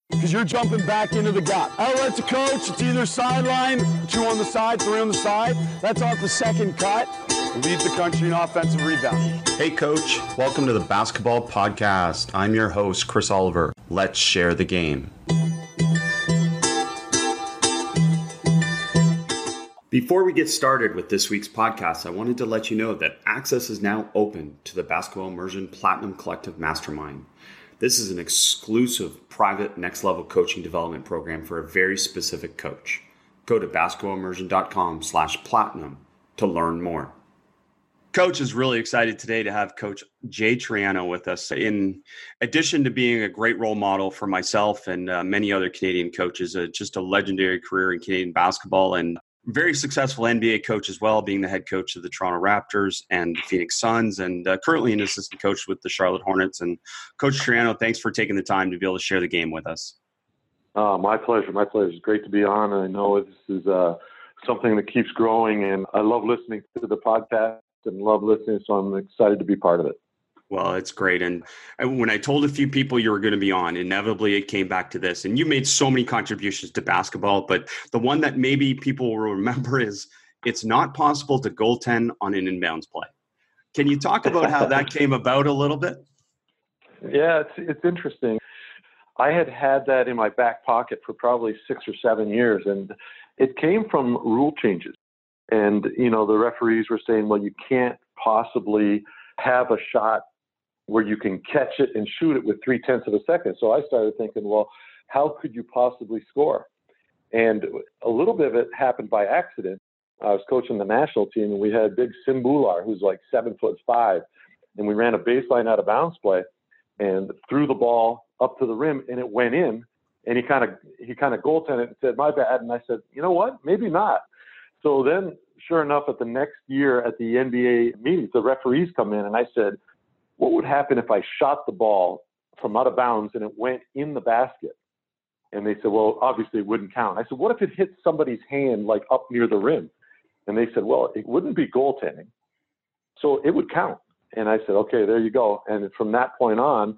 because you're jumping back into the gap. Outlet to coach. It's either sideline, 2 on the side, 3 on the side. That's off the second cut. Leads the country in offensive rebounding. Hey, Coach. Welcome to the Basketball Podcast. I'm your host, Chris Oliver. Let's share the game. Before we get started with this week's podcast, I wanted to let you know that access is now open to the Basketball Immersion Platinum Collective Mastermind. This is an exclusive, private, next-level coaching development program for a very specific coach. Go to basketballimmersion.com/platinum to learn more. Coach is really excited today to have Coach Jay Triano with us. In addition to being a great role model for myself and many other Canadian coaches, just a legendary career in Canadian basketball and very successful NBA coach as well, being the head coach of the Toronto Raptors and the Phoenix Suns, and currently an assistant coach with the Charlotte Hornets. And Coach Triano, thanks for taking the time to be able to share the game with us. My pleasure. My pleasure. It's great to be on. I know this is something that keeps growing, and I love listening to the podcast and love listening, so I'm excited to be part of it. Well, it's great. And when I told a few people you were going to be on, inevitably it came back to this. And you made so many contributions to basketball, but the one that maybe people will remember is it's not possible to goaltend on an inbounds play. Can you talk about how that came about a little bit? Yeah, it's interesting. I had that in my back pocket for probably 6 or 7 years, and it came from rule changes. And, you know, the referees were saying, well, you can't possibly have a shot where you can catch it and shoot it with 0.3 of a second. So I started thinking, well, how could you possibly score? And a little bit of it happened by accident. I was coaching the national team, and we had big Sim Bular, who's like 7'5", and we ran a baseline out of bounds play and threw the ball up to the rim, and it went in. And he kind of goaltended it and said, my bad. And I said, you know what? Maybe not. So then, sure enough, at the next year at the NBA meetings, the referees come in, and I said, what would happen if I shot the ball from out of bounds and it went in the basket? And they said, well, obviously it wouldn't count. I said, what if it hit somebody's hand like up near the rim? And they said, well, it wouldn't be goaltending, so it would count. And I said, okay, there you go. And from that point on,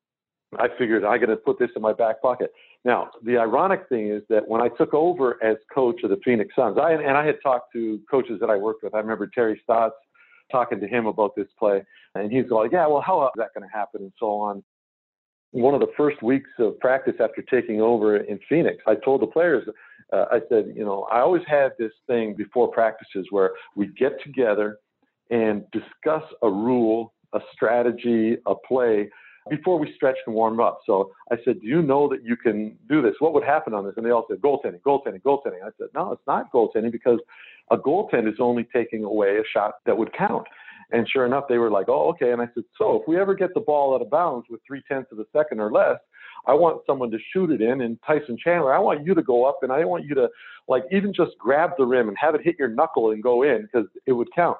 I figured I got to put this in my back pocket. Now, the ironic thing is that when I took over as coach of the Phoenix Suns, I had talked to coaches that I worked with. I remember Terry Stotts talking to him about this play, and he's like, yeah, well, how is that going to happen and so on. One of the first weeks of practice after taking over in Phoenix, I told the players, I said, you know, I always had this thing before practices where we get together and discuss a rule, a strategy, a play before we stretch and warm up. So I said, do you know that you can do this? What would happen on this? And they all said, goaltending. I said, no, it's not goaltending, because a goaltend is only taking away a shot that would count. And sure enough, they were like, oh, okay. And I said, so if we ever get the ball out of bounds with 0.3 of a second or less, I want someone to shoot it in. And Tyson Chandler, I want you to go up, and I want you to like even just grab the rim and have it hit your knuckle and go in, because it would count.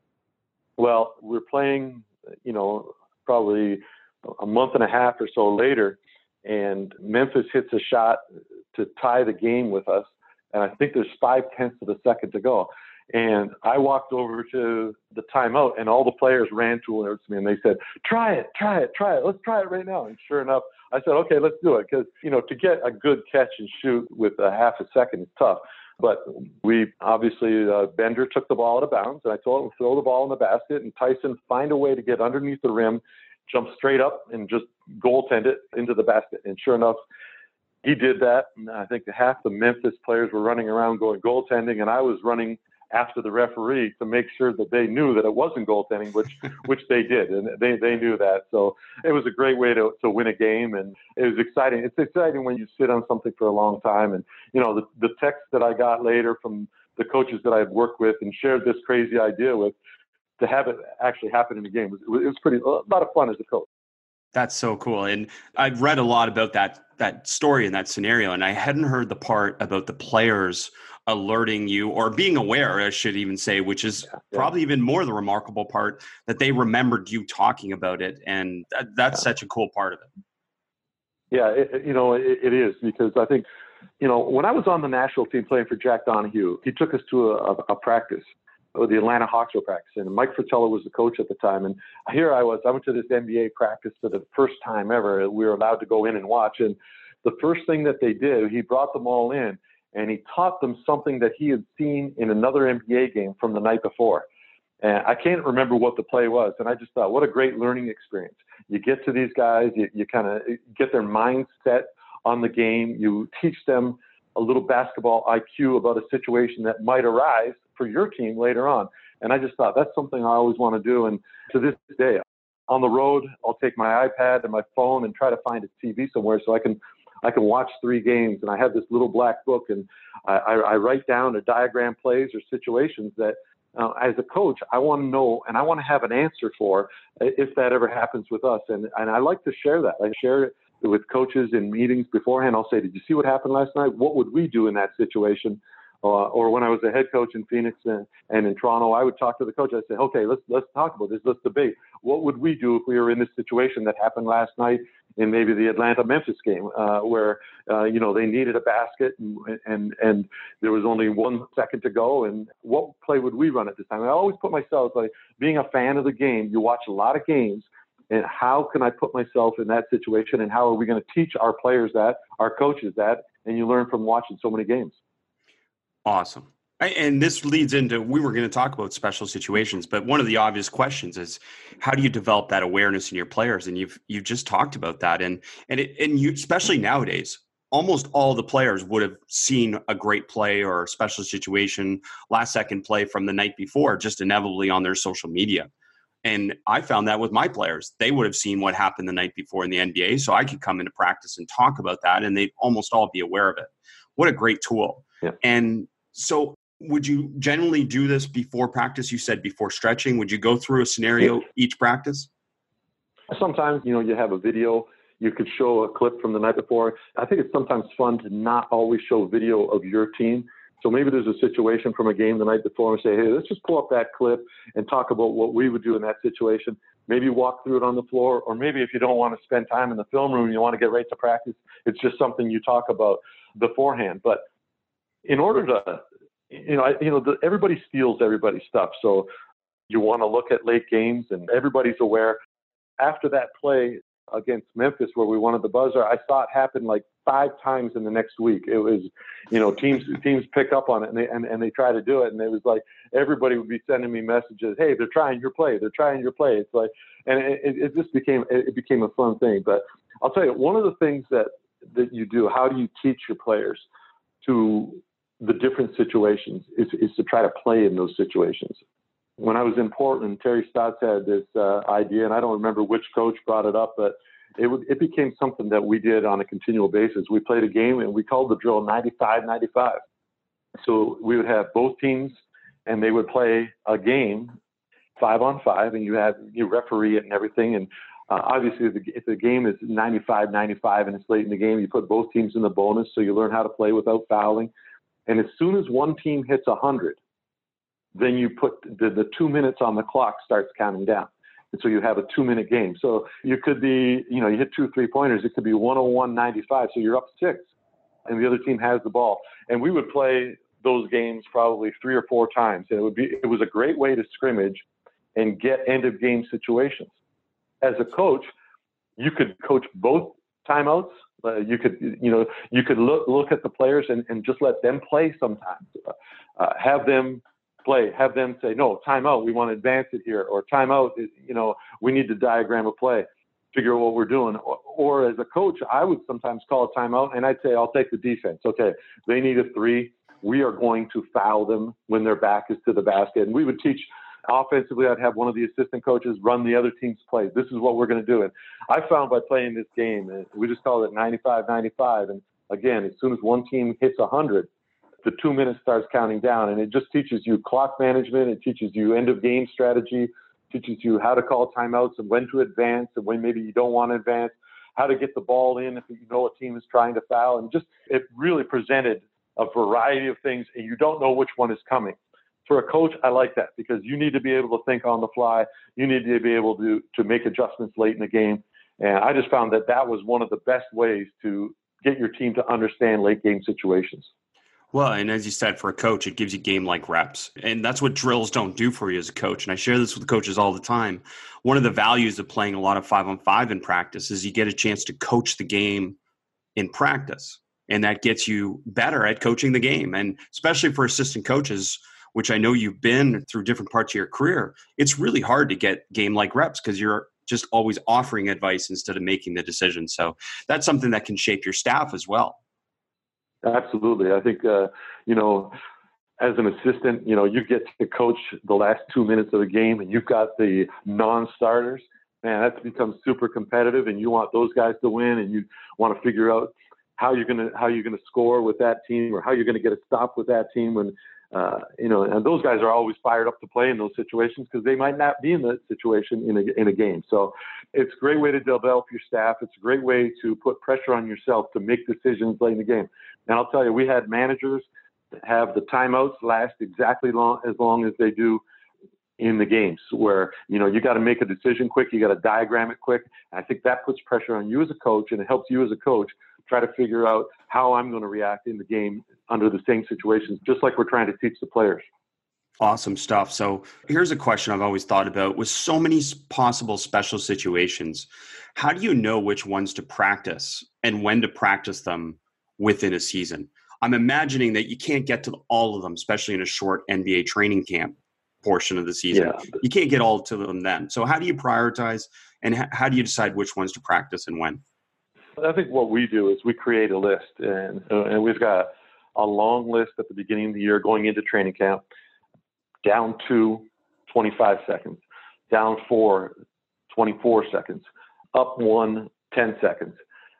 Well, we're playing, you know, probably a month and a half or so later, and Memphis hits a shot to tie the game with us. And I think there's 0.5 of a second to go. And I walked over to the timeout, and all the players ran towards me, and they said, try it. Let's try it right now. And sure enough, I said, okay, let's do it. Because, you know, to get a good catch and shoot with a half a second is tough. But we obviously, Bender took the ball out of bounds, and I told him to throw the ball in the basket, and Tyson find a way to get underneath the rim, jump straight up, and just goaltend it into the basket. And sure enough, he did that. And I think half the Memphis players were running around going goaltending, and I was running after the referee to make sure that they knew that it wasn't goaltending, which they did, and they knew that. So it was a great way to win a game, and it was exciting. It's exciting when you sit on something for a long time, and you know the text that I got later from the coaches that I had worked with and shared this crazy idea with, to have it actually happen in the game it was a lot of fun as a coach. That's so cool. And I've read a lot about that story and that scenario, and I hadn't heard the part about the players alerting you, or being aware, I should even say, which is probably even more the remarkable part, that they remembered you talking about it. And that's such a cool part of it. Yeah, it is, because I think, when I was on the national team playing for Jack Donahue, he took us to a practice, the Atlanta Hawks were practicing, and Mike Fratello was the coach at the time. And here I went to this NBA practice for the first time ever. We were allowed to go in and watch, and the first thing that they did, he brought them all in and he taught them something that he had seen in another NBA game from the night before. And I can't remember what the play was. And I just thought, what a great learning experience. You get to these guys, you kind of get their mindset on the game. You teach them a little basketball IQ about a situation that might arise for your team later on. And I just thought that's something I always want to do. And to this day, on the road, I'll take my iPad and my phone and try to find a TV somewhere so I can watch 3 games. And I have this little black book, and I write down or diagram plays or situations that as a coach, I want to know and I want to have an answer for if that ever happens with us. And I like to share that. I share it with coaches in meetings beforehand. I'll say, did you see what happened last night? What would we do in that situation? Or when I was a head coach in Phoenix and in Toronto, I would talk to the coach. I'd say, okay, let's talk about this. Let's debate. What would we do if we were in this situation that happened last night in maybe the Atlanta-Memphis game where, they needed a basket and there was only 1 second to go, and what play would we run at this time? I always put myself, like, being a fan of the game, you watch a lot of games, and how can I put myself in that situation, and how are we going to teach our players that, our coaches that, and you learn from watching so many games. Awesome. And this leads into, we were going to talk about special situations, but one of the obvious questions is, how do you develop that awareness in your players? And you've just talked about that. And you, especially nowadays, almost all the players would have seen a great play or a special situation, last second play from the night before, just inevitably on their social media. And I found that with my players, they would have seen what happened the night before in the NBA. So I could come into practice and talk about that, and they'd almost all be aware of it. What a great tool. Yeah. And so would you generally do this before practice? You said before stretching. Would you go through a scenario each practice? Sometimes, you have a video. You could show a clip from the night before. I think it's sometimes fun to not always show video of your team. So maybe there's a situation from a game the night before and say, hey, let's just pull up that clip and talk about what we would do in that situation. Maybe walk through it on the floor, or maybe if you don't want to spend time in the film room, you want to get right to practice, it's just something you talk about beforehand. But in order to, everybody steals everybody's stuff. So you want to look at late games, and everybody's aware. After that play against Memphis where we wanted the buzzer, I saw it happen like 5 times in the next week. It was, teams pick up on it and they try to do it. And it was like, everybody would be sending me messages. Hey, they're trying your play. They're trying your play. It's like, and it just became a fun thing. But I'll tell you, one of the things that you do, how do you teach your players to the different situations is to try to play in those situations. When I was in Portland, Terry Stotts had this idea, and I don't remember which coach brought it up, but it became something that we did on a continual basis. We played a game, and we called the drill 95-95. So we would have both teams, and they would play a game 5-on-5, and you referee it and everything. And obviously, if the game is 95-95 and it's late in the game, you put both teams in the bonus, so you learn how to play without fouling. And as soon as one team hits 100, then you put the 2 minutes on the clock starts counting down. And so you have a 2-minute game. So you could be, you hit 2 3-pointers. It could be 101-95. So you're up 6 and the other team has the ball. And we would play those games probably 3 or 4 times. And it was a great way to scrimmage and get end of game situations. As a coach, you could coach both timeouts. You could look at the players and just let them play sometimes. Have them play, have them say, no, timeout, we want to advance it here, or timeout, we need to diagram a play, figure out what we're doing. Or as a coach, I would sometimes call a timeout, and I'd say, I'll take the defense. Okay, they need a 3. We are going to foul them when their back is to the basket. And we would teach offensively. I'd have one of the assistant coaches run the other team's plays. This is what we're going to do. And I found by playing this game, we just call it 95-95. And again, as soon as one team hits 100, the 2 minutes starts counting down, and it just teaches you clock management. It teaches you end of game strategy, teaches you how to call timeouts and when to advance and when maybe you don't want to advance, how to get the ball in if a team is trying to foul. And just, it really presented a variety of things, and you don't know which one is coming. For a coach, I like that, because you need to be able to think on the fly. You need to be able to make adjustments late in the game. And I just found that was one of the best ways to get your team to understand late game situations. Well, and as you said, for a coach, it gives you game-like reps. And that's what drills don't do for you as a coach. And I share this with coaches all the time. One of the values of playing a lot of 5-on-5 in practice is you get a chance to coach the game in practice. And that gets you better at coaching the game. And especially for assistant coaches, which I know you've been through different parts of your career, it's really hard to get game-like reps because you're just always offering advice instead of making the decision. So that's something that can shape your staff as well. Absolutely. I think, as an assistant, you get to coach the last 2 minutes of the game and you've got the non-starters. Man, that's become super competitive and you want those guys to win and you want to figure out how you're going to score with that team or how you're going to get a stop with that team when, and those guys are always fired up to play in those situations because they might not be in that situation in a game. So it's a great way to develop your staff. It's a great way to put pressure on yourself to make decisions late in the game. And I'll tell you, we had managers that have the timeouts last exactly as long as they do in the games where, you got to make a decision quick. You got to diagram it quick. And I think that puts pressure on you as a coach and it helps you as a coach try to figure out how I'm going to react in the game under the same situations, just like we're trying to teach the players. Awesome stuff. So here's a question I've always thought about. With so many possible special situations, how do you know which ones to practice and when to practice them within a season? I'm imagining that you can't get to all of them, especially in a short NBA training camp portion of the season. Yeah. You can't get all to them then. So how do you prioritize and how do you decide which ones to practice and when? I think what we do is we create a list, and we've got a long list at the beginning of the year going into training camp, down 2, 25 seconds, down 4, 24 seconds, up 1, 10 seconds.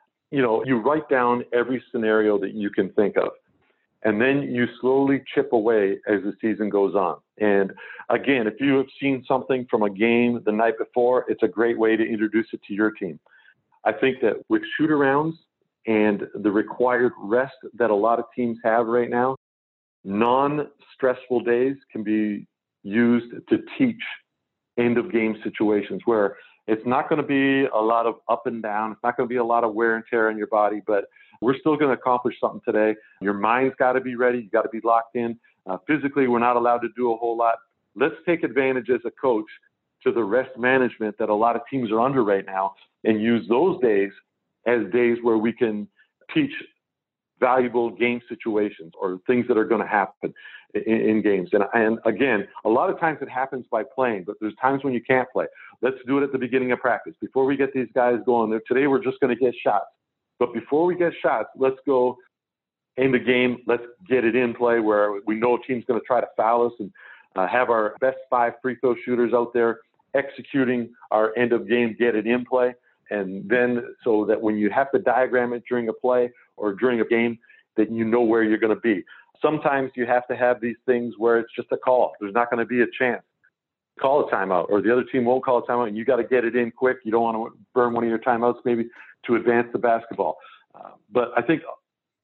You write down every scenario that you can think of, and then you slowly chip away as the season goes on. And again, if you have seen something from a game the night before, it's a great way to introduce it to your team. I think that with shoot-arounds and the required rest that a lot of teams have right now, non-stressful days can be used to teach end-of-game situations where it's not going to be a lot of up and down. It's not going to be a lot of wear and tear on your body, but we're still going to accomplish something today. Your mind's got to be ready. You got to be locked in. Physically, we're not allowed to do a whole lot. Let's take advantage as a coach to the rest management that a lot of teams are under right now and use those days as days where we can teach valuable game situations or things that are going to happen in games. And again, a lot of times it happens by playing, but there's times when you can't play. Let's do it at the beginning of practice. Before we get these guys going there, today we're just going to get shots. But before we get shots, let's go in the game. Let's get it in play where we know a team's going to try to foul us and have our best 5 free throw shooters out there executing our end of game, get it in play. And then so that when you have to diagram it during a play or during a game, that you know where you're going to be. Sometimes you have to have these things where it's just a call. There's not going to be a chance. Call a timeout, or the other team won't call a timeout, and you got to get it in quick. You don't want to burn one of your timeouts maybe to advance the basketball. But I think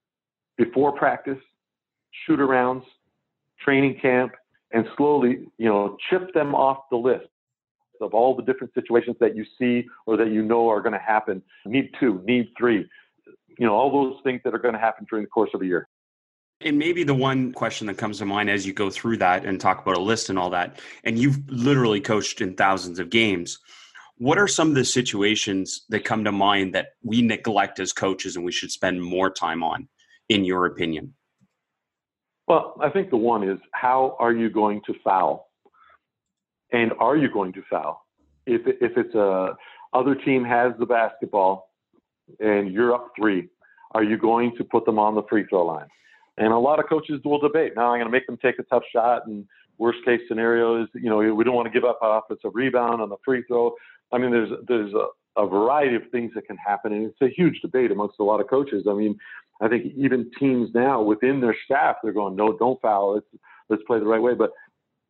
before practice, shoot-arounds, training camp, and slowly, chip them off the list of all the different situations that you see or that you know are going to happen. Need 2, need 3, all those things that are going to happen during the course of a year. And maybe the one question that comes to mind as you go through that and talk about a list and all that, and you've literally coached in thousands of games, what are some of the situations that come to mind that we neglect as coaches and we should spend more time on, in your opinion? Well, I think the one is, how are you going to foul? And are you going to foul? If it's other team has the basketball and you're up 3, are you going to put them on the free throw line? And a lot of coaches will debate. Now I'm going to make them take a tough shot. And worst case scenario is, we don't want to give up an offensive rebound on the free throw. I mean, there's a variety of things that can happen. And it's a huge debate amongst a lot of coaches. I mean, I think even teams now within their staff, they're going, no, don't foul. Let's play the right way. But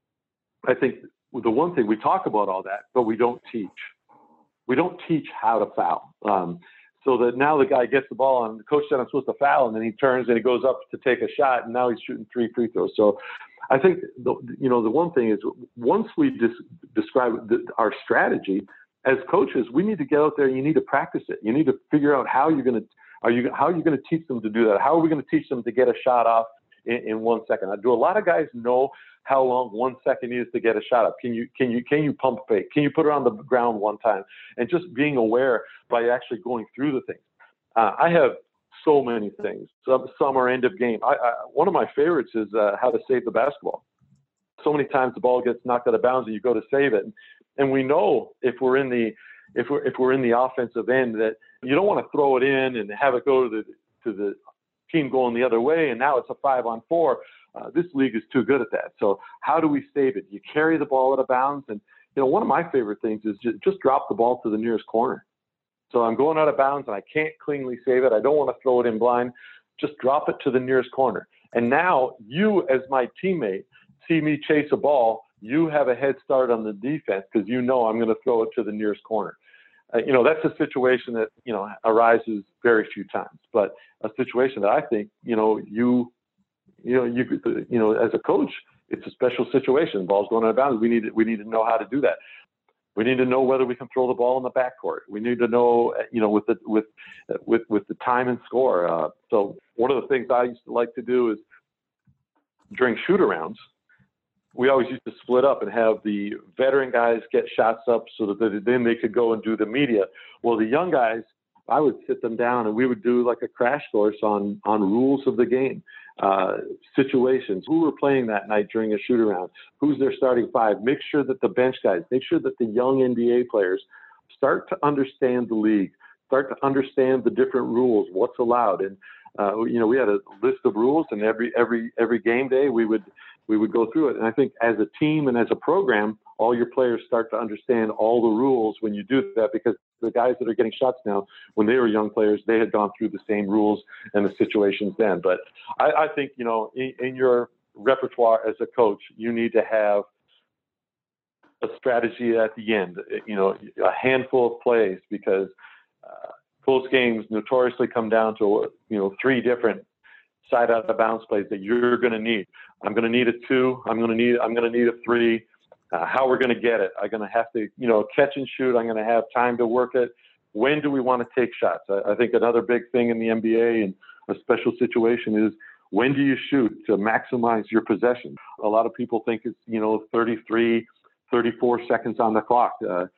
I think the one thing, we talk about all that, but we don't teach. We don't teach how to foul. So that now the guy gets the ball and the coach said I'm supposed to foul, and then he turns and he goes up to take a shot, and now he's shooting 3 free throws. So I think the one thing is, once we describe our strategy as coaches, we need to get out there and you need to practice it. You need to figure out how you're going to teach them to do that. How are we going to teach them to get a shot off in 1 second? Do a lot of guys know how long 1 second is to get a shot up? Can you pump fake? Can you put it on the ground one time? And just being aware by actually going through the things. I have so many things. Some are end of game. One of my favorites is how to save the basketball. So many times the ball gets knocked out of bounds and you go to save it. And we know if we're in the offensive end that you don't want to throw it in and have it go to the team going the other way. And now it's a 5-on-4. This league is too good at that. So how do we save it? You carry the ball out of bounds. And, one of my favorite things is just drop the ball to the nearest corner. So I'm going out of bounds and I can't cleanly save it. I don't want to throw it in blind. Just drop it to the nearest corner. And now you, as my teammate, see me chase a ball. You have a head start on the defense because I'm going to throw it to the nearest corner. That's a situation that, arises very few times, but a situation that I think, as a coach, it's a special situation. The ball's going out of bounds. We need to know how to do that. We need to know whether we can throw the ball in the backcourt. We need to know, with the time and score. So one of the things I used to like to do is during shoot-arounds, we always used to split up and have the veteran guys get shots up so that then they could go and do the media. Well, the young guys, I would sit them down and we would do like a crash course on rules of the game, situations, who were playing that night during a shoot around, who's their starting five, make sure that the bench guys, make sure that the young NBA players start to understand the league, start to understand the different rules, what's allowed. And, we had a list of rules and every game day we would go through it. And I think as a team and as a program, all your players start to understand all the rules when you do that, because the guys that are getting shots now, when they were young players, they had gone through the same rules and the situations then. But I think, in your repertoire as a coach, you need to have a strategy at the end, a handful of plays, because close games notoriously come down to, 3 different side out of bounds plays that you're going to need. I'm going to need a 2. I'm going to need a 3. How we're going to get it. I'm going to have to, catch and shoot. I'm going to have time to work it. When do we want to take shots? I think another big thing in the NBA and a special situation is when do you shoot to maximize your possession? A lot of people think it's, 33, 34 seconds on the clock.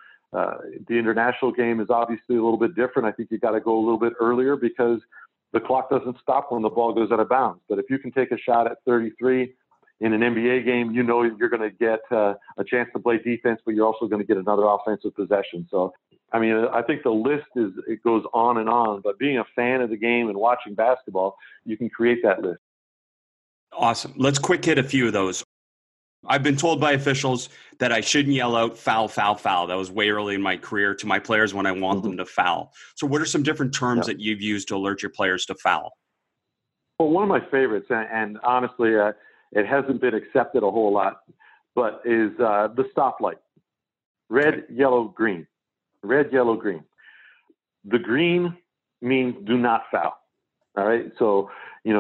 The international game is obviously a little bit different. I think you got to go a little bit earlier because the clock doesn't stop when the ball goes out of bounds. But if you can take a shot at 33 in an NBA game, you're going to get a chance to play defense, but you're also going to get another offensive possession. So, I think the list it goes on and on, but being a fan of the game and watching basketball, you can create that list. Awesome. Let's quick hit a few of those. I've been told by officials that I shouldn't yell out foul, foul, foul. That was way early in my career to my players when I want them to foul. So what are some different terms that you've used to alert your players to foul? Well, one of my favorites, and honestly, it hasn't been accepted a whole lot, but is the stoplight. Red, yellow, green. Red, yellow, green. The green means do not foul. All right. So,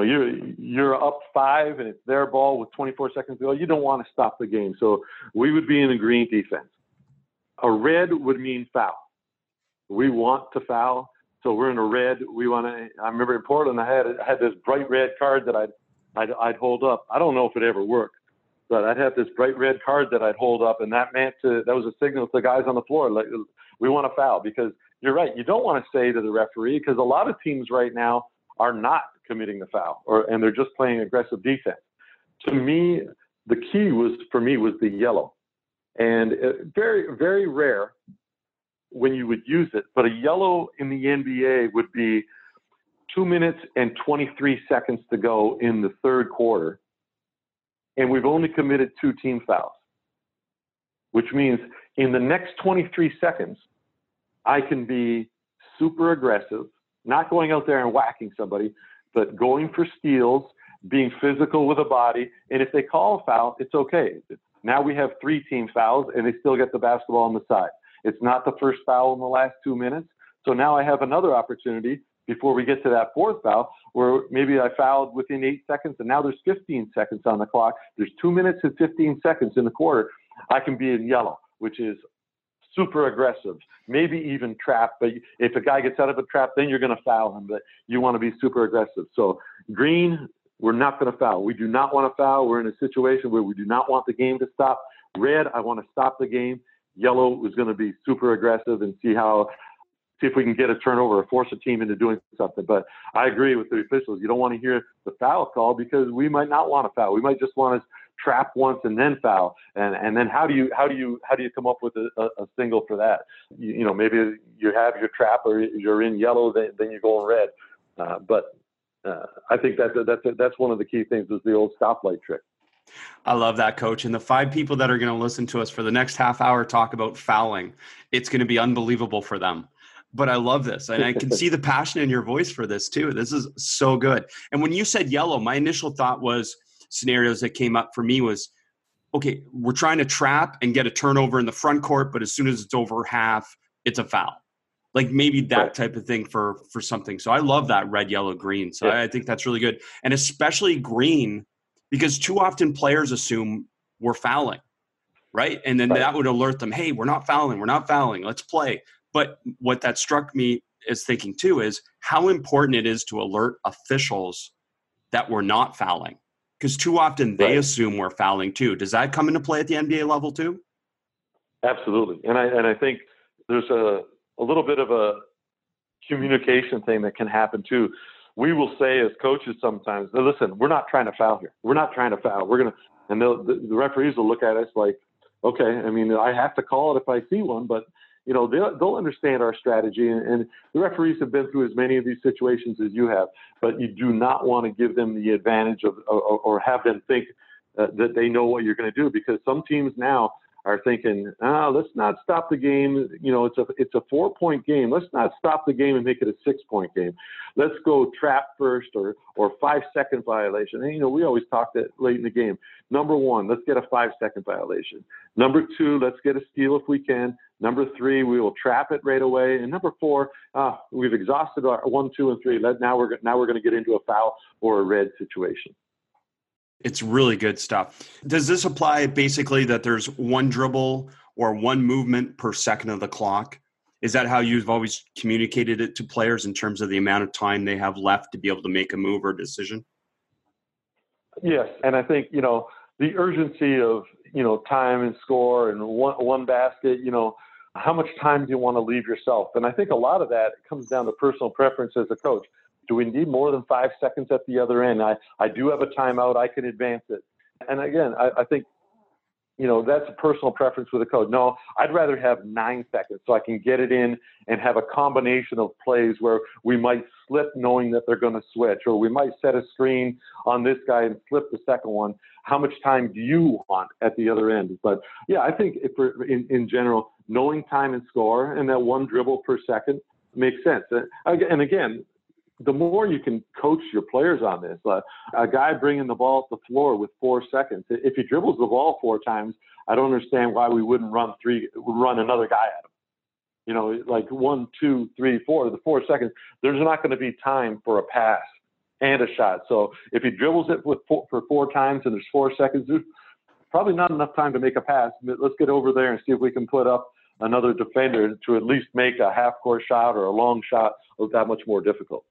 you're up 5 and it's their ball with 24 seconds to go. You don't want to stop the game. So we would be in a green defense. A red would mean foul. We want to foul. So we're in a red. I remember in Portland, I had this bright red card that I'd hold up. I don't know if it ever worked, but I'd have this bright red card that I'd hold up, and that was a signal to the guys on the floor, like, we want to foul. Because you're right, you don't want to say to the referee, because a lot of teams right now are not committing the foul, and they're just playing aggressive defense. To me, the key was the yellow, and very, very rare when you would use it, but a yellow in the NBA would be 2 minutes and 23 seconds to go in the third quarter, and we've only committed 2 team fouls, which means in the next 23 seconds, I can be super aggressive, not going out there and whacking somebody, but going for steals, being physical with a body, and if they call a foul, it's okay. Now we have 3 team fouls, and they still get the basketball on the side. It's not the first foul in the last 2 minutes, so now I have another opportunity before we get to that 4th foul, where maybe I fouled within 8 seconds, and now there's 15 seconds on the clock. There's 2 minutes and 15 seconds in the quarter. I can be in yellow, which is super aggressive, maybe even trap. But if a guy gets out of a trap, then you're going to foul him. But you want to be super aggressive. So green, we're not going to foul. We do not want to foul. We're in a situation where we do not want the game to stop. Red, I want to stop the game. Yellow is going to be super aggressive and see how see if we can get a turnover or force a team into doing something. But I agree with the officials. You don't want to hear the foul call because we might not want to foul. We might just want to trap once and then foul. And then how do you come up with a single for that? Maybe you have your trap or you're in yellow, then you go in red. But I think that's one of the key things is the old stoplight trick. I love that, Coach. And the 5 people that are going to listen to us for the next half hour talk about fouling, it's going to be unbelievable for them. But I love this. And I can see the passion in your voice for this too. This is so good. And when you said yellow, my initial thought was scenarios that came up for me was, okay, we're trying to trap and get a turnover in the front court, but as soon as it's over half, it's a foul. Like maybe that type of thing for something. So I love that red, yellow, green. So I think that's really good. And especially green, because too often players assume we're fouling, right? And then that would alert them, hey, we're not fouling, let's play. But what that struck me as thinking too is how important it is to alert officials that we're not fouling. Because too often they assume we're fouling too. Does that come into play at the NBA level too? Absolutely. And I think there's a little bit of a communication thing that can happen too. We will say as coaches sometimes, listen, we're not trying to foul here. We're not trying to foul. And the referees will look at us like, okay, I mean, I have to call it if I see one, but they'll understand our strategy, and the referees have been through as many of these situations as you have, but you do not want to give them the advantage of or have them think that they know what you're going to do, because some teams now are thinking, let's not stop the game. It's a 4-point game. Let's not stop the game and make it a 6-point game. Let's go trap first or 5-second violation. And, we always talk that late in the game. Number 1, let's get a 5-second violation. Number 2, let's get a steal if we can. Number 3, we will trap it right away. And number 4, we've exhausted our 1, 2, and 3. Now we're going to get into a foul or a red situation. It's really good stuff. Does this apply basically that there's one dribble or one movement per second of the clock? Is that how you've always communicated it to players in terms of the amount of time they have left to be able to make a move or decision? Yes. And I think, the urgency of, time and score and one basket, how much time do you want to leave yourself? And I think a lot of that comes down to personal preference as a coach. Do we need more than 5 seconds at the other end? I do have a timeout. I can advance it. And again, I think, that's a personal preference with a coach. No, I'd rather have 9 seconds so I can get it in and have a combination of plays where we might slip knowing that they're going to switch, or we might set a screen on this guy and slip the second one. How much time do you want at the other end? But yeah, I think if we're in general, knowing time and score and that one dribble per second makes sense. And again, the more you can coach your players on this, a guy bringing the ball to the floor with 4 seconds, if he dribbles the ball 4 times, I don't understand why we wouldn't run another guy at him. Like 1, 2, 3, 4, the 4 seconds, there's not going to be time for a pass and a shot. So if he dribbles it for 4 times and there's 4 seconds, there's probably not enough time to make a pass. Let's get over there and see if we can put up another defender to at least make a half-court shot or a long shot that much more difficult.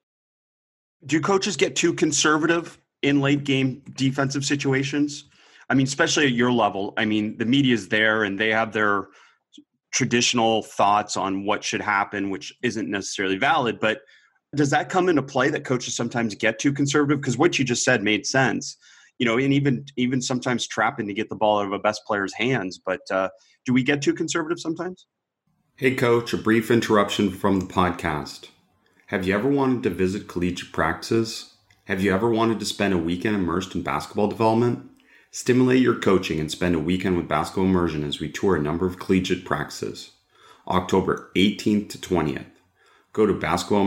Do coaches get too conservative in late game defensive situations? I mean, especially at your level. I mean, the media is there and they have their traditional thoughts on what should happen, which isn't necessarily valid. But does that come into play that coaches sometimes get too conservative? Because what you just said made sense, and even sometimes trapping to get the ball out of a best player's hands. But do we get too conservative sometimes? Hey, Coach, a brief interruption from the podcast. Have you ever wanted to visit collegiate practices? Have you ever wanted to spend a weekend immersed in basketball development? Stimulate your coaching and spend a weekend with Basketball Immersion as we tour a number of collegiate practices. October 18th to 20th. Go to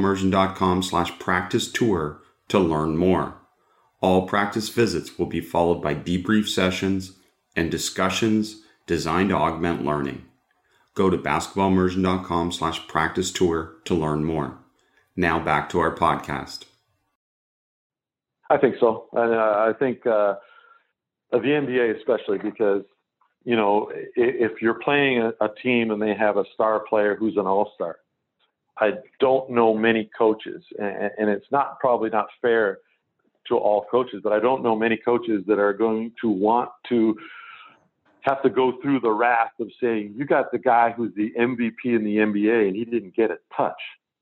basketballimmersion.com/practice tour to learn more. All practice visits will be followed by debrief sessions and discussions designed to augment learning. Go to basketballimmersion.com/practice tour to learn more. Now back to our podcast. I think so. And I think of the NBA especially because, if you're playing a team and they have a star player who's an all-star, I don't know many coaches, and it's probably not fair to all coaches, but I don't know many coaches that are going to want to have to go through the wrath of saying, you got the guy who's the MVP in the NBA and he didn't get a touch.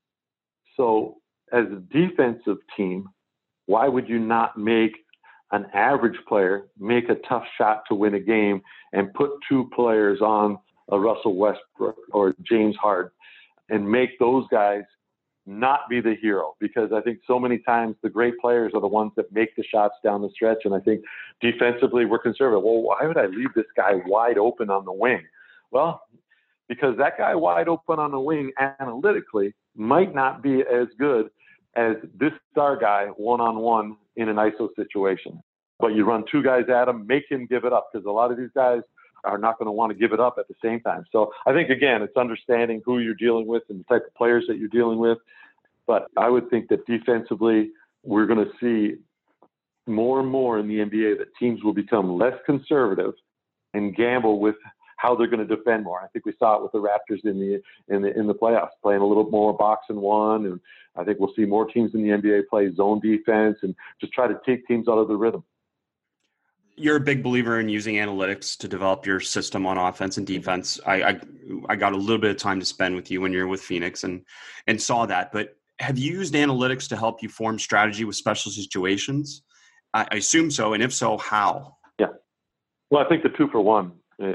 So as a defensive team, why would you not make an average player make a tough shot to win a game and put two players on a Russell Westbrook or James Harden and make those guys not be the hero? Because I think so many times the great players are the ones that make the shots down the stretch. And I think defensively we're conservative. Well, why would I leave this guy wide open on the wing? Well, because that guy wide open on the wing analytically might not be as good as this star guy one-on-one in an ISO situation. But you run two guys at him, make him give it up, because a lot of these guys are not going to want to give it up at the same time. So I think, again, it's understanding who you're dealing with and the type of players that you're dealing with. But I would think that defensively, we're going to see more and more in the NBA that teams will become less conservative and gamble with how they're going to defend more. I think we saw it with the Raptors in the playoffs, playing a little more box and one. And I think we'll see more teams in the NBA play zone defense and just try to take teams out of the rhythm. You're a big believer in using analytics to develop your system on offense and defense. I got a little bit of time to spend with you when you're with Phoenix and saw that. But have you used analytics to help you form strategy with special situations? I assume so. And if so, how? Yeah. Well, I think the 2-for-1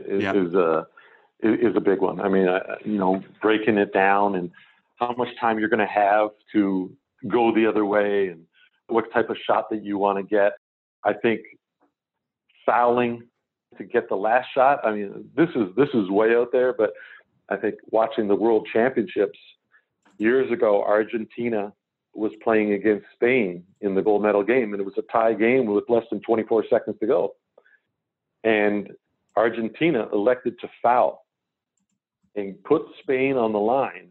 is a big one. I mean, breaking it down and how much time you're going to have to go the other way and what type of shot that you want to get. I think fouling to get the last shot. I mean, this is way out there, but I think watching the World Championships years ago, Argentina was playing against Spain in the gold medal game, and it was a tie game with less than 24 seconds to go. And Argentina elected to foul and put Spain on the line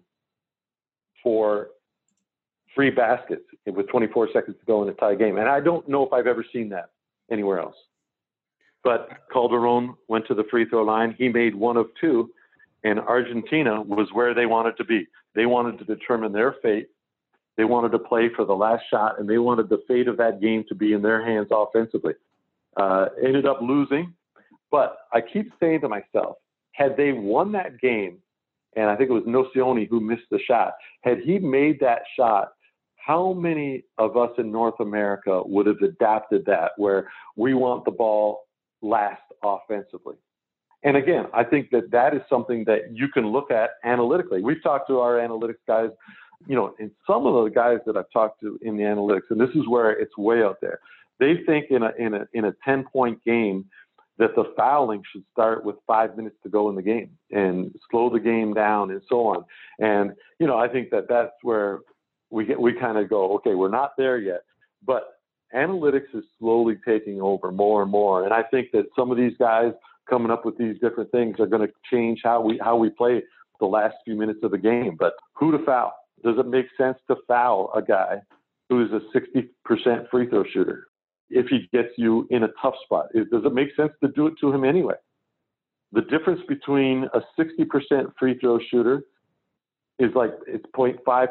for free baskets with 24 seconds to go in a tie game. And I don't know if I've ever seen that anywhere else. But Calderon went to the free throw line. He made one of two, and Argentina was where they wanted to be. They wanted to determine their fate. They wanted to play for the last shot, and they wanted the fate of that game to be in their hands offensively. Ended up losing. But I keep saying to myself, had they won that game, and I think it was Nocioni who missed the shot, had he made that shot, how many of us in North America would have adapted that, where we want the ball last offensively? And again, I think that is something that you can look at analytically. We've talked to our analytics guys, and some of the guys that I've talked to in the analytics, and this is where it's way out there. They think in a 10-point game that the fouling should start with 5 minutes to go in the game and slow the game down and so on. And, I think that's where we kind of go, okay, we're not there yet, but analytics is slowly taking over more and more. And I think that some of these guys coming up with these different things are going to change how we play the last few minutes of the game. But who to foul? Does it make sense to foul a guy who is a 60% free throw shooter if he gets you in a tough spot? Does it make sense to do it to him anyway? The difference between a 60% free throw shooter is it's 0.56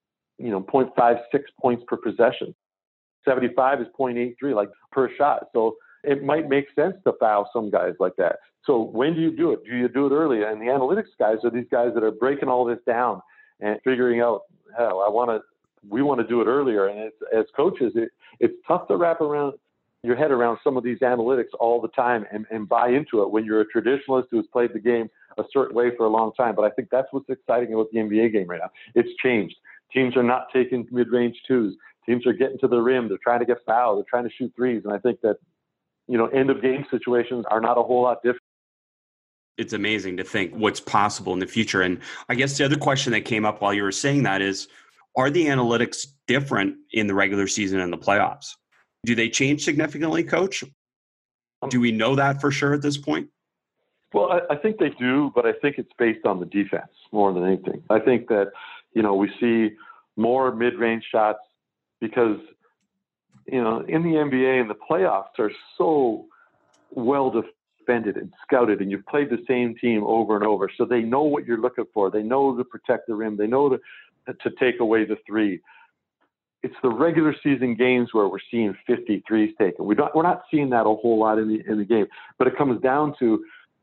points per possession. 75 is 0.83 per shot. So it might make sense to foul some guys like that. So when do you do it? Do you do it early? And the analytics guys are these guys that are breaking all this down and figuring out, we want to do it earlier. And as coaches, it's tough to wrap around your head around some of these analytics all the time and buy into it when you're a traditionalist who has played the game a certain way for a long time. But I think that's what's exciting about the NBA game right now. It's changed. Teams are not taking mid-range twos. Teams are getting to the rim. They're trying to get fouled. They're trying to shoot threes. And I think that, end of game situations are not a whole lot different. It's amazing to think what's possible in the future. And I guess the other question that came up while you were saying that is, are the analytics different in the regular season and the playoffs? Do they change significantly, Coach? Do we know that for sure at this point? Well, I think they do, but I think it's based on the defense more than anything. I think that, we see more mid-range shots because, in the NBA and the playoffs are so well defended and scouted, and you've played the same team over and over. So they know what you're looking for. They know to protect the rim. They know to take away the three. It's the regular season games where we're seeing 53s taken. We're not seeing that a whole lot in the game, but it comes down to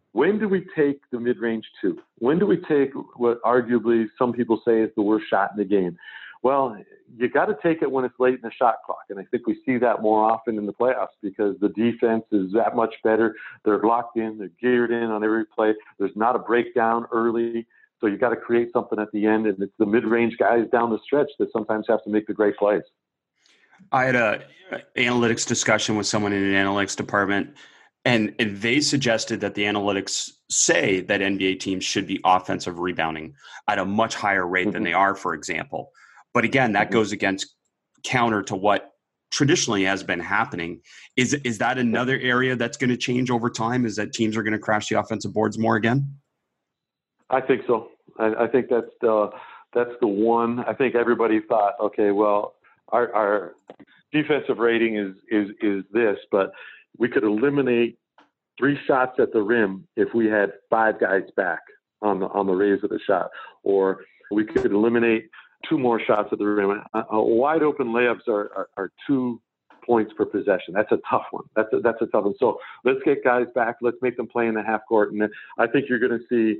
when do we take the mid-range two? When do we take what arguably some people say is the worst shot in the game? Well, you got to take it when it's late in the shot clock. And I think we see that more often in the playoffs because the defense is that much better. They're locked in. They're geared in on every play. There's not a breakdown early. So you got to create something at the end. And it's the mid-range guys down the stretch that sometimes have to make the great plays. I had a analytics discussion with someone in an analytics department, and they suggested that the analytics say that NBA teams should be offensive rebounding at a much higher rate than they are, for example. But again, that goes against counter to what traditionally has been happening. Is that another area that's going to change over time? Is that teams are going to crash the offensive boards more again? I think so. I think that's the one. I think everybody thought, okay, well, our defensive rating is this, but we could eliminate 3 shots at the rim if we had 5 guys back on the raise of the shot, or we could eliminate 2 more shots at the rim. Wide open layups are 2 points per possession. That's a tough one. That's a tough one. So let's get guys back. Let's make them play in the half court, and then I think you're going to see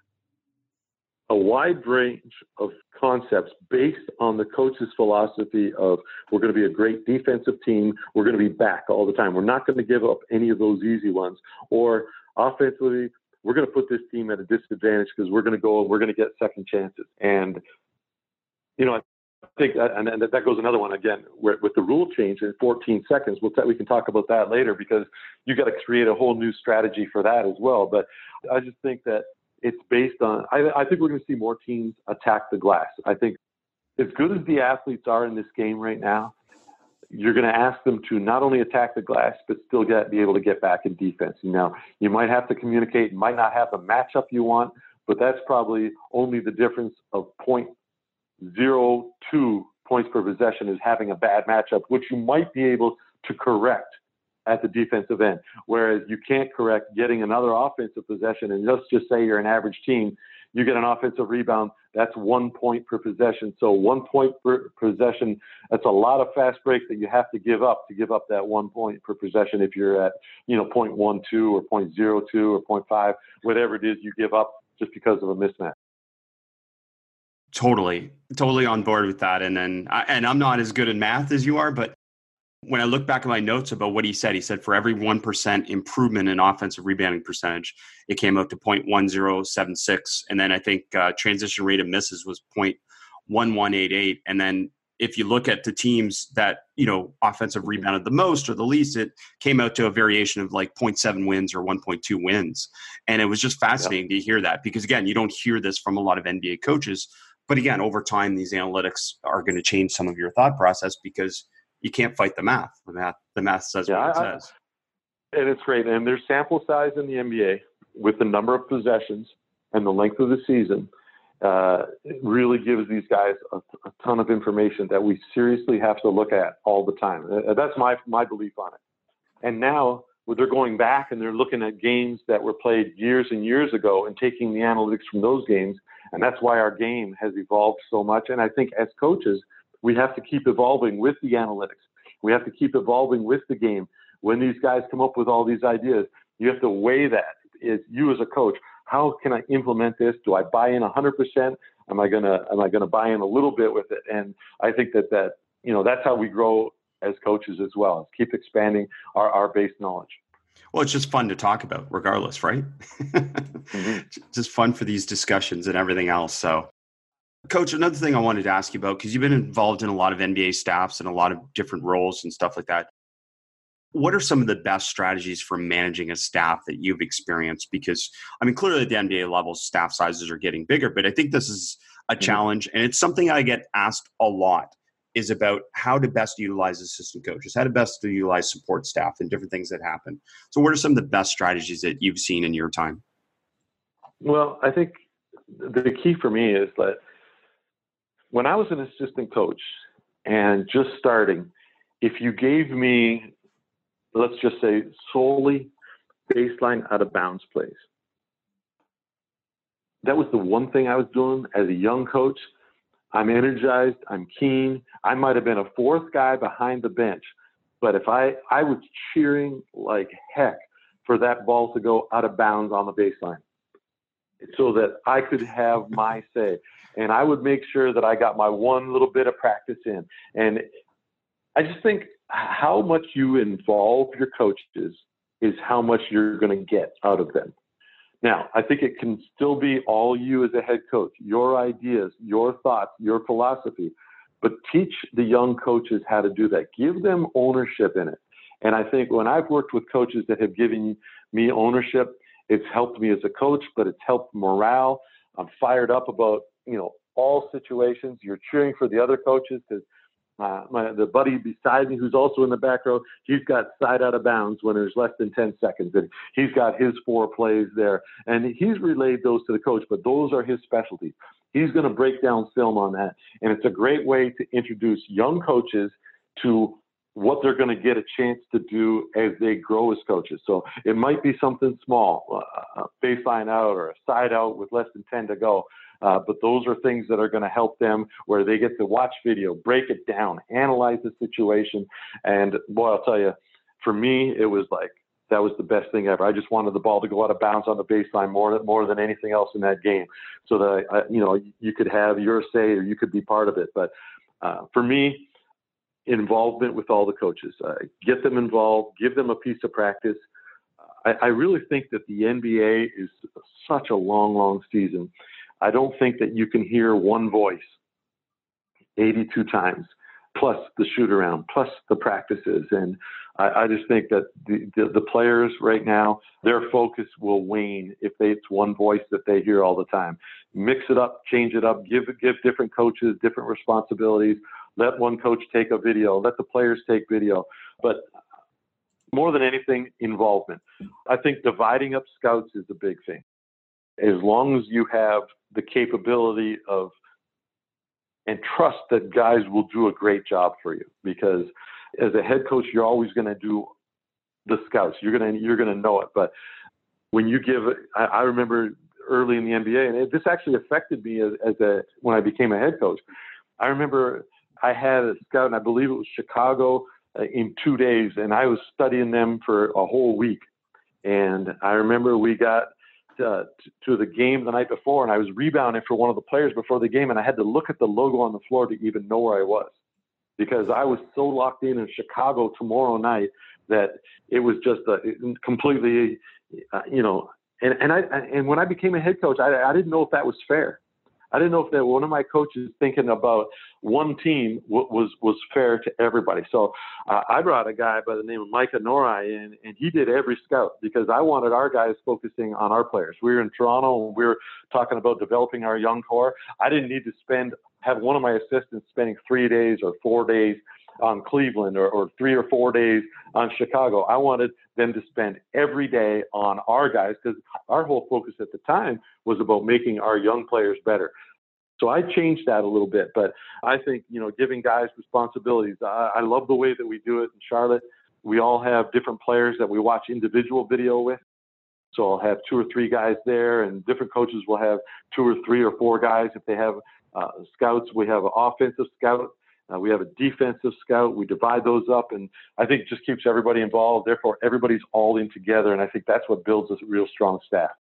a wide range of concepts based on the coach's philosophy of we're going to be a great defensive team. We're going to be back all the time. We're not going to give up any of those easy ones. Or offensively, we're going to put this team at a disadvantage because we're going to go and we're going to get second chances. And, I think that goes another one again with the rule change in 14 seconds. We can talk about that later because you got to create a whole new strategy for that as well. But I just think that it's based on, I think we're going to see more teams attack the glass. I think as good as the athletes are in this game right now, you're going to ask them to not only attack the glass, but still be able to get back in defense. You might have to communicate, might not have the matchup you want, but that's probably only the difference of 0.02 points per possession is having a bad matchup, which you might be able to correct at the defensive end, whereas you can't correct getting another offensive possession. And let's just say you're an average team, you get an offensive rebound, that's 1 point per possession. So 1 point per possession, that's a lot of fast break that you have to give up that 1 point per possession. If you're at, 0.12 or 0.02 or 0.5, whatever it is you give up just because of a mismatch. Totally on board with that. And then, and I'm not as good in math as you are, but when I look back at my notes about what he said for every 1% improvement in offensive rebounding percentage, it came out to 0.1076. And then I think transition rate of misses was 0.1188. And then if you look at the teams that, offensive rebounded the most or the least, it came out to a variation of like 0.7 wins or 1.2 wins. And it was just fascinating to hear that because, again, you don't hear this from a lot of NBA coaches. But again, over time, these analytics are going to change some of your thought process because you can't fight the math. The math says what it says. And it's great. And there's sample size in the NBA with the number of possessions and the length of the season. It really gives these guys a ton of information that we seriously have to look at all the time. That's my belief on it. And now they're going back and they're looking at games that were played years and years ago and taking the analytics from those games. And that's why our game has evolved so much. And I think as coaches, we have to keep evolving with the analytics. We have to keep evolving with the game. When these guys come up with all these ideas, you have to weigh that. You as a coach, how can I implement this? Do I buy in 100%? Am I gonna buy in a little bit with it? And I think that that's how we grow as coaches as well. Keep expanding our base knowledge. Well, it's just fun to talk about regardless, right? Just fun for these discussions and everything else. So, Coach, another thing I wanted to ask you about, because you've been involved in a lot of NBA staffs and a lot of different roles and stuff like that. What are some of the best strategies for managing a staff that you've experienced? Because, clearly at the NBA level, staff sizes are getting bigger, but I think this is a challenge. And it's something I get asked a lot is about how to best utilize assistant coaches, how to best utilize support staff and different things that happen. So what are some of the best strategies that you've seen in your time? Well, I think the key for me is that when I was an assistant coach and just starting, if you gave me, let's just say, solely baseline out of bounds plays, that was the one thing I was doing as a young coach. I'm energized, I'm keen. I might have been a fourth guy behind the bench, but if I was cheering like heck for that ball to go out of bounds on the baseline so that I could have my say. And I would make sure that I got my one little bit of practice in. And I just think how much you involve your coaches is how much you're going to get out of them. Now, I think it can still be all you as a head coach, your ideas, your thoughts, your philosophy, but teach the young coaches how to do that. Give them ownership in it. And I think when I've worked with coaches that have given me ownership, it's helped me as a coach, but it's helped morale. I'm fired up about, all situations. You're cheering for the other coaches because the buddy beside me, who's also in the back row, he's got side out of bounds when there's less than 10 seconds. And he's got his 4 plays there. And he's relayed those to the coach, but those are his specialties. He's going to break down film on that. And it's a great way to introduce young coaches to what they're going to get a chance to do as they grow as coaches. So it might be something small, a baseline out or a side out with less than 10 to go. But those are things that are going to help them where they get to watch video, break it down, analyze the situation. And boy, I'll tell you, for me, it was like, that was the best thing ever. I just wanted the ball to go out of bounds on the baseline more than anything else in that game, so that you could have your say or you could be part of it. But for me, involvement with all the coaches, get them involved, give them a piece of practice. I really think that the NBA is such a long season. I don't think that you can hear one voice 82 times, plus the shoot around, plus the practices. And I just think that the players right now, their focus will wane if it's one voice that they hear all the time. Mix it up, change it up, give different coaches different responsibilities. Let one coach take a video, let the players take video. But more than anything, involvement. I think dividing up scouts is a big thing. As long as you have the capability of and trust that guys will do a great job for you, because as a head coach, you're always going to do the scouts. You're going to know it. But when you give, I remember early in the NBA, and this actually affected me when I became a head coach. I remember I had a scout, and I believe it was Chicago, in 2 days, and I was studying them for a whole week. And I remember we got to the game the night before, and I was rebounding for one of the players before the game, and I had to look at the logo on the floor to even know where I was, because I was so locked in Chicago tomorrow night that it was just completely, And when I became a head coach, I didn't know if that was fair. I didn't know if that one of my coaches thinking about one team was fair to everybody. So I brought a guy by the name of Micah Norai in, and he did every scout because I wanted our guys focusing on our players. We were in Toronto, and we were talking about developing our young core. I didn't need to have one of my assistants spending 3 days or 4 days on Cleveland or 3 or 4 days on Chicago. I wanted them to spend every day on our guys because our whole focus at the time was about making our young players better. So I changed that a little bit, but I think, giving guys responsibilities. I love the way that we do it in Charlotte. We all have different players that we watch individual video with. So I'll have 2 or 3 guys there, and different coaches will have 2 or 3 or 4 guys. If they have scouts, we have an offensive scout. We have a defensive scout. We divide those up, and I think it just keeps everybody involved. Therefore, everybody's all in together, and I think that's what builds a real strong staff.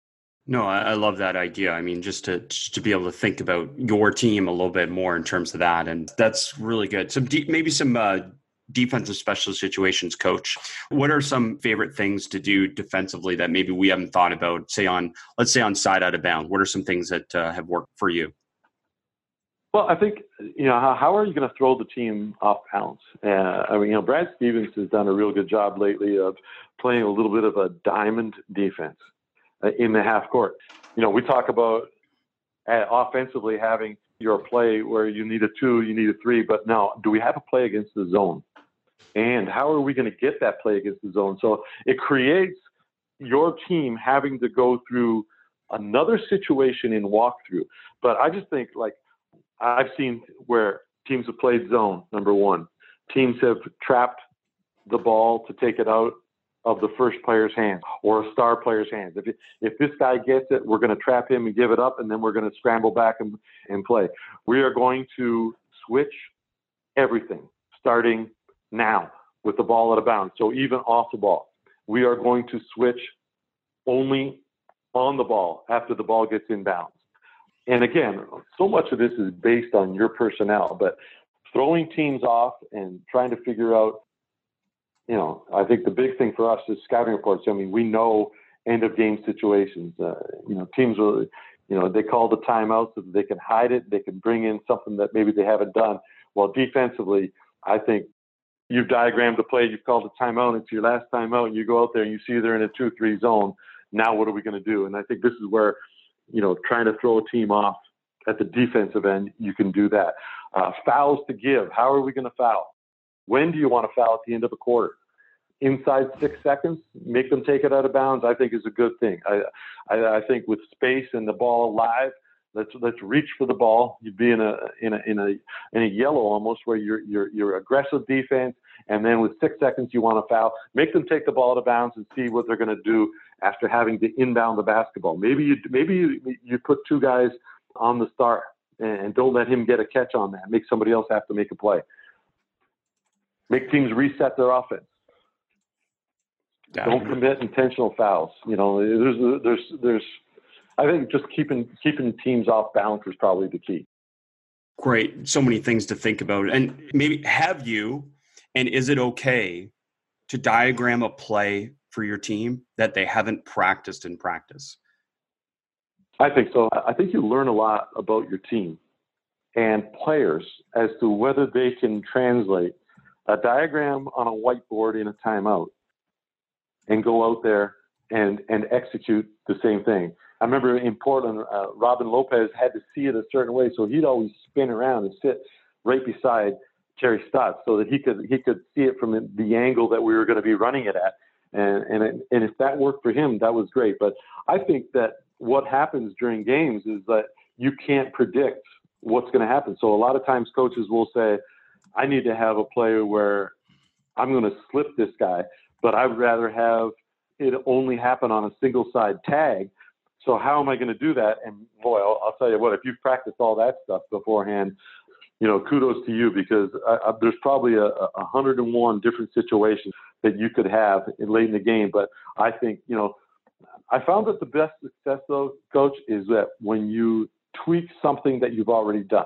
No, I love that idea. I mean, just to be able to think about your team a little bit more in terms of that, and that's really good. Maybe some defensive special situations, Coach. What are some favorite things to do defensively that maybe we haven't thought about? Let's say on side out of bounds. What are some things that have worked for you? Well, I think, how are you going to throw the team off bounds? Brad Stevens has done a real good job lately of playing a little bit of a diamond defense in the half court. We talk about offensively having your play where you need a 2, you need a 3, but now do we have a play against the zone? And how are we going to get that play against the zone? So it creates your team having to go through another situation in walkthrough. But I just think, I've seen where teams have played zone, number one. Teams have trapped the ball to take it out of the first player's hands or a star player's hands. If this guy gets it, we're going to trap him and give it up, and then we're going to scramble back and play. We are going to switch everything starting now with the ball out of bounds. So even off the ball, we are going to switch only on the ball after the ball gets inbounds. And again, so much of this is based on your personnel, but throwing teams off and trying to figure out, I think the big thing for us is scouting reports. I mean, we know end of game situations. Teams will, they call the timeout so that they can hide it. They can bring in something that maybe they haven't done. Well, defensively, I think you've diagrammed the play. You've called a timeout. It's your last timeout. And you go out there and you see they're in a 2-3 zone. Now what are we going to do? And I think this is where, trying to throw a team off at the defensive end, you can do that. Fouls to give. How are we going to foul? When do you want to foul at the end of a quarter? Inside 6 seconds, make them take it out of bounds, I think is a good thing. I think with space and the ball live, let's reach for the ball. You'd be in a yellow almost, where you're aggressive defense, and then with 6 seconds you want to foul. Make them take the ball out of bounds and see what they're going to do after having to inbound the basketball. Maybe you put 2 guys on the start and don't let him get a catch on that. Make somebody else have to make a play. Make teams reset their offense. Don't commit intentional fouls. There's I think just keeping teams off balance is probably the key. Great. So many things to think about. And maybe have you, and is it okay to diagram a play for your team that they haven't practiced in practice? I think so. I think you learn a lot about your team and players as to whether they can translate a diagram on a whiteboard in a timeout and go out there and execute the same thing. I remember in Portland, Robin Lopez had to see it a certain way, so he'd always spin around and sit right beside Terry Stotts so that he could see it from the angle that we were going to be running it at. And if that worked for him, that was great. But I think that what happens during games is that you can't predict what's going to happen. So a lot of times coaches will say, I need to have a play where I'm going to slip this guy, but I'd rather have it only happen on a single side tag. So how am I going to do that? And boy, I'll tell you what, if you've practiced all that stuff beforehand, kudos to you, because there's probably 101 different situations that you could have late in the game. But I think, I found that the best success, though, Coach, is that when you tweak something that you've already done.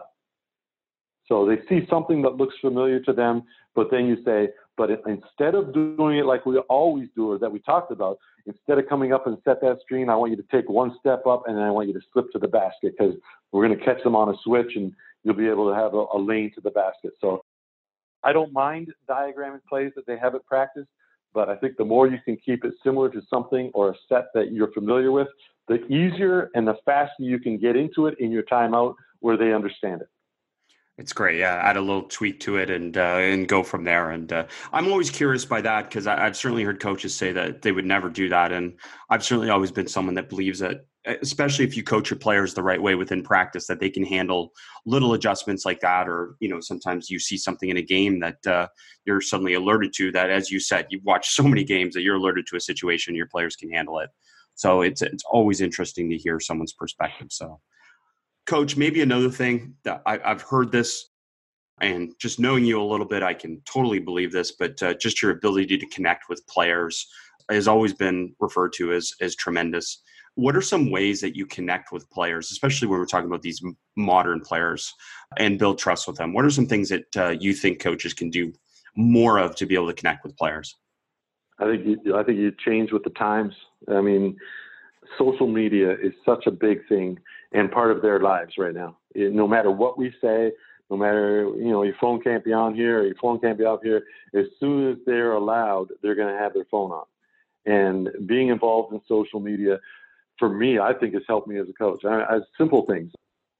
So they see something that looks familiar to them, but then you say, but instead of doing it like we always do or that we talked about, instead of coming up and set that screen, I want you to take one step up and then I want you to slip to the basket, because we're going to catch them on a switch and you'll be able to have a lane to the basket. So I don't mind diagramming plays that they haven't practiced, but I think the more you can keep it similar to something or a set that you're familiar with, the easier and the faster you can get into it in your timeout where they understand it. It's great. Yeah. Add a little tweak to it and go from there. And I'm always curious by that, because I've certainly heard coaches say that they would never do that. And I've certainly always been someone that believes that, especially if you coach your players the right way within practice, that they can handle little adjustments like that. Or, sometimes you see something in a game that you're suddenly alerted to that, as you said, you've watched so many games that you're alerted to a situation, your players can handle it. So it's always interesting to hear someone's perspective. So, Coach, maybe another thing that I've heard this, and just knowing you a little bit, I can totally believe this, but just your ability to connect with players has always been referred to as tremendous. What are some ways that you connect with players, especially when we're talking about these modern players, and build trust with them? What are some things that you think coaches can do more of to be able to connect with players? I think you change with the times. I mean, social media is such a big thing and part of their lives right now. No matter what we say, no matter, your phone can't be on here or your phone can't be out here, as soon as they're allowed, they're going to have their phone on. And being involved in social media, for me, I think has helped me as a coach. As simple things,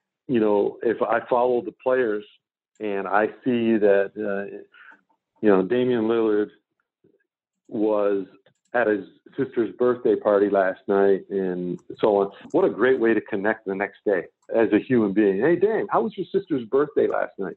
if I follow the players and I see that, Damian Lillard was at his sister's birthday party last night and so on. What a great way to connect the next day as a human being. Hey, Dame, how was your sister's birthday last night?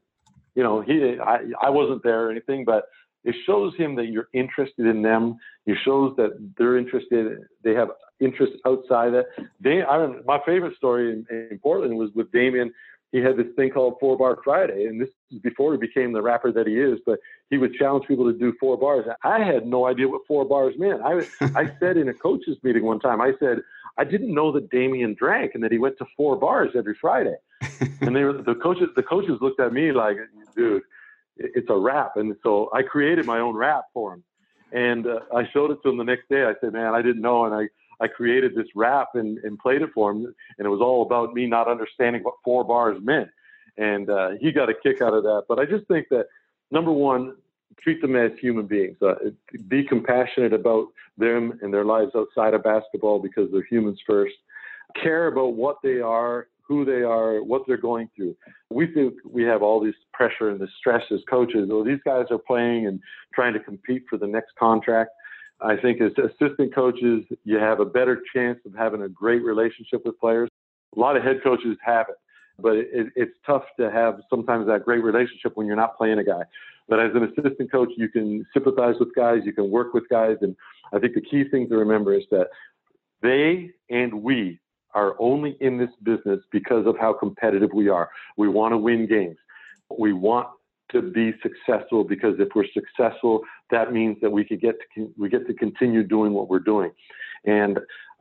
I wasn't there or anything, but it shows him that you're interested in them. It shows that they're interested. They have interest outside that. My favorite story in Portland was with Damian. he had this thing called 4-Bar Friday. And this is before he became the rapper that he is, but he would challenge people to do 4 bars. I had no idea what 4 bars meant. I said in a coaches meeting one time, I said, I didn't know that Damien drank and that he went to 4 bars every Friday. And the coaches looked at me like, dude, it's a rap. And so I created my own rap for him. And I showed it to him the next day. I said, man, I didn't know. And I created this rap and played it for him. And it was all about me not understanding what 4 bars meant. And he got a kick out of that. But I just think that, number one, treat them as human beings. Be compassionate about them and their lives outside of basketball because they're humans first. Care about what they are, who they are, what they're going through. We think we have all this pressure and this stress as coaches. Oh, these guys are playing and trying to compete for the next contract. I think as assistant coaches, you have a better chance of having a great relationship with players. A lot of head coaches have it, but it's tough to have sometimes that great relationship when you're not playing a guy. But as an assistant coach, you can sympathize with guys, you can work with guys. And I think the key thing to remember is that they and we are only in this business because of how competitive we are. We want to win games. We want to be successful because if we're successful, that means that we get to continue doing what we're doing. And,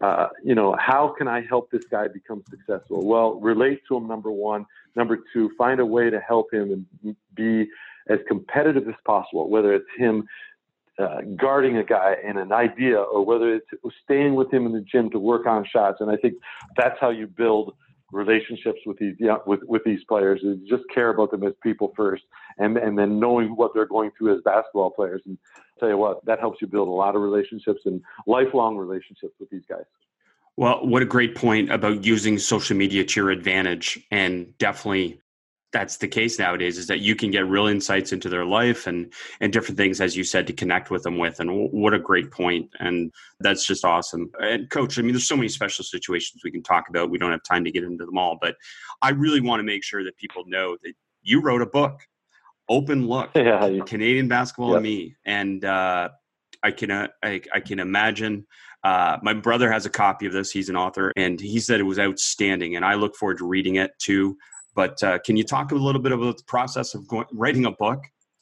how can I help this guy become successful? Well, relate to him, number one. Number two, find a way to help him and be as competitive as possible, whether it's him guarding a guy and an idea, or whether it's staying with him in the gym to work on shots. And I think that's how you build relationships with these with these players, is just care about them as people first, and then knowing what they're going through as basketball players. And I'll tell you what, that helps you build a lot of relationships and lifelong relationships with these guys. Well, what a great point about using social media to your advantage. And definitely that's the case nowadays, is that you can get real insights into their life and different things, as you said, to connect with them with. And what a great point. And that's just awesome. And Coach, I mean, there's so many special situations we can talk about. We don't have time to get into them all, but I really want to make sure that people know that you wrote a book, Open Look, Canadian Basketball and Me. And I can imagine. My brother has a copy of this. He's an author, and he said it was outstanding. And I look forward to reading it too. But can you talk a little bit about the process of writing a book?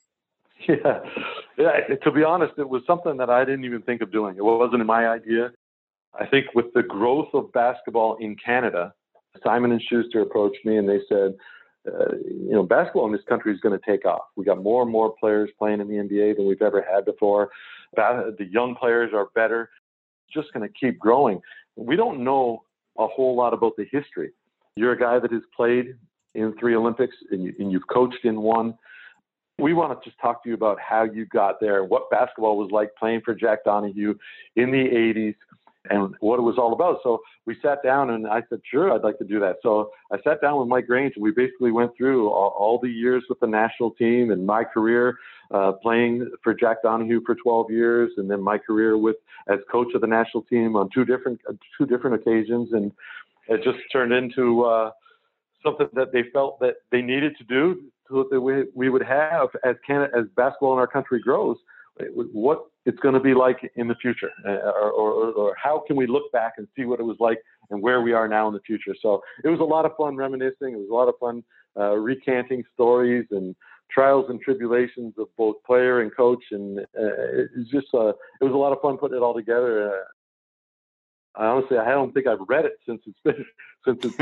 Yeah. To be honest, it was something that I didn't even think of doing. It wasn't my idea. I think with the growth of basketball in Canada, Simon & Schuster approached me and they said, basketball in this country is going to take off. We got more and more players playing in the NBA than we've ever had before. The young players are better. It's just going to keep growing. We don't know a whole lot about the history. You're a guy that has played in 3 Olympics and you've coached in 1. We want to just talk to you about how you got there, what basketball was like playing for Jack Donahue in the 80s and what it was all about. So we sat down and I said, sure, I'd like to do that. So I sat down with Mike Grange and we basically went through all the years with the national team and my career playing for Jack Donahue for 12 years, and then my career as coach of the national team on two different occasions. And it just turned into something that they felt that they needed to do so that we would have, as basketball in our country grows, what it's going to be like in the future, or how can we look back and see what it was like and where we are now in the future. So it was a lot of fun reminiscing. It was a lot of fun recanting stories and trials and tribulations of both player and coach. And it was a lot of fun putting it all together. Honestly, I don't think I've read it since it's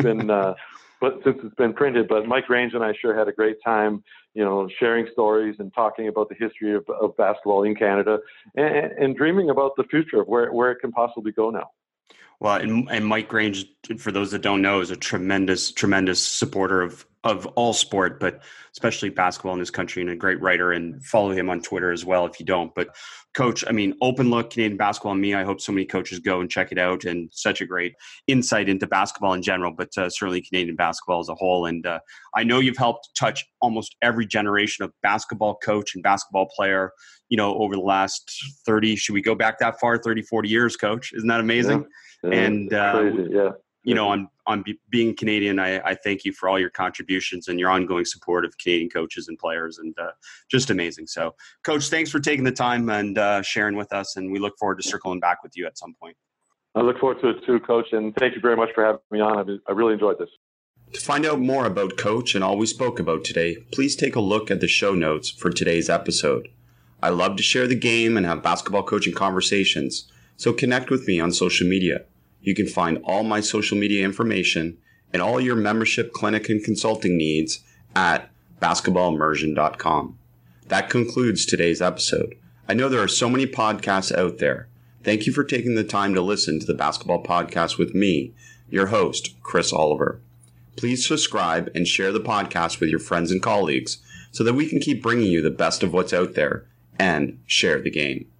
been printed. But Mike Grange and I sure had a great time, sharing stories and talking about the history of basketball in Canada and dreaming about the future of where it can possibly go now. Well, and Mike Grange, for those that don't know, is a tremendous, tremendous supporter of all sport, but especially basketball in this country, and a great writer. And follow him on Twitter as well if you don't. But Coach, I mean, Open Look, Canadian Basketball and Me, I hope so many coaches go and check it out, and such a great insight into basketball in general, but certainly Canadian basketball as a whole. And I know you've helped touch almost every generation of basketball coach and basketball player, over the last 30, should we go back that far, 30, 40 years, Coach? Isn't that amazing? Yeah. And, crazy. Yeah. On being Canadian, I thank you for all your contributions and your ongoing support of Canadian coaches and players, and just amazing. So, Coach, thanks for taking the time and sharing with us, and we look forward to circling back with you at some point. I look forward to it too, Coach, and thank you very much for having me on. I really enjoyed this. To find out more about Coach and all we spoke about today, please take a look at the show notes for today's episode. I love to share the game and have basketball coaching conversations, so connect with me on social media. You can find all my social media information and all your membership, clinic, and consulting needs at basketballimmersion.com. That concludes today's episode. I know there are so many podcasts out there. Thank you for taking the time to listen to the Basketball Podcast with me, your host, Chris Oliver. Please subscribe and share the podcast with your friends and colleagues so that we can keep bringing you the best of what's out there and share the game.